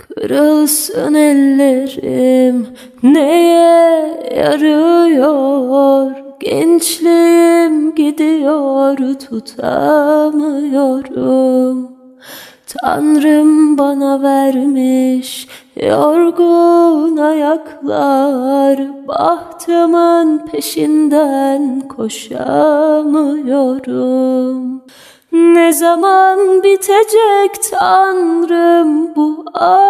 Kırılsın ellerim, neye yarıyor? Gençliğim gidiyor, tutamıyorum. Tanrım bana vermiş yorgun ayaklar, bahtımın peşinden koşamıyorum. Ne zaman bitecek Tanrım bu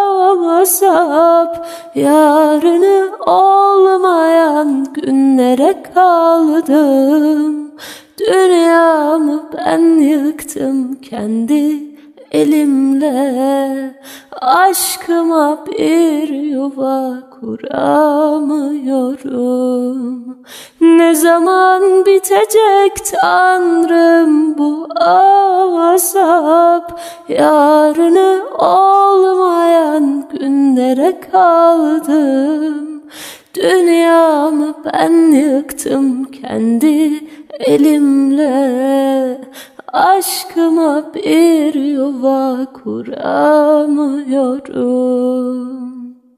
azap? Yarını olmayan günlere kaldım. Dünyamı ben yıktım kendi elimle. Aşkıma bir yuva kuramıyorum. Ne zaman bitecek Tanrım bu azap? Yarını olmayan günlere kaldım. Dünyamı ben yıktım kendi elimle. Aşkıma bir yuva kuramıyorum.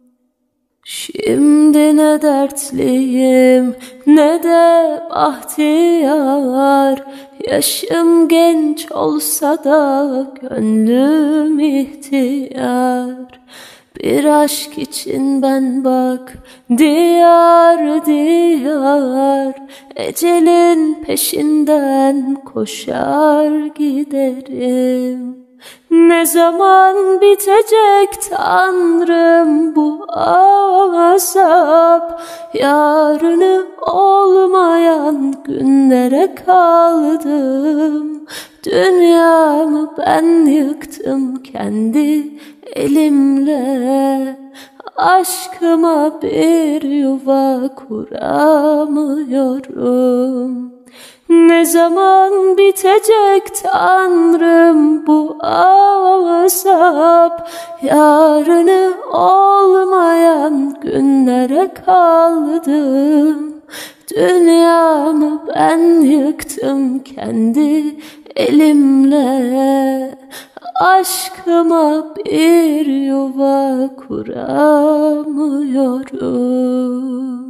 Şimdi ne dertliyim ne de bahtiyar. Yaşım genç olsa da gönlüm ihtiyar. Bir aşk için ben bak diyar diyar, ecelin peşinden koşar giderim. Ne zaman bitecek Tanrım bu azap? Yarını olmayan günlere kaldım. Dünyamı ben yıktım kendi elimle. Aşkıma bir yuva kuramıyorum. Ne zaman bitecek Tanrım bu azap? Yarını olmayan günlere kaldım. Dünyamı ben yıktım kendi elimle. Aşkıma bir yuva kuramıyorum.